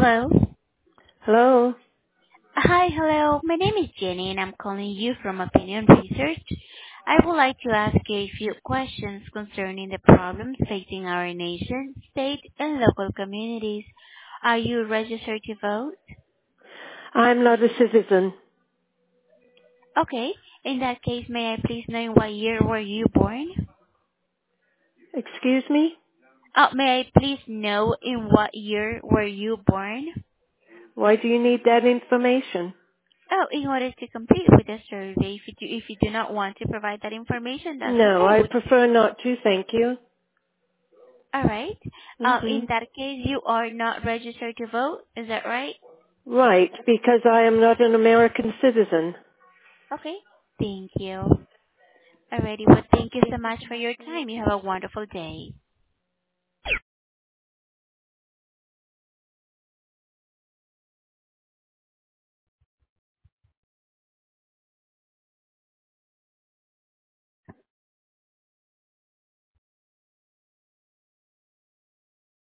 Hello. Hello? Hi, hello. My name is Jenny and I'm calling you from Opinion Research. I would like to ask you a few questions concerning the problems facing our nation, state, and local communities. Are you registered to vote? I'm not a citizen. Okay. In that case, may I please know in what year were you born? Excuse me? May I please know in what year were you born? Why do you need that information? Oh, in order to complete with the survey. If you do not want to provide that information, that's No, okay. I prefer not to, thank you. All right. hmm In that case, you are not registered to vote. Is that right? Right, because I am not an American citizen. Okay. Thank you. Alrighty. Well, thank you so much for your time. You have a wonderful day.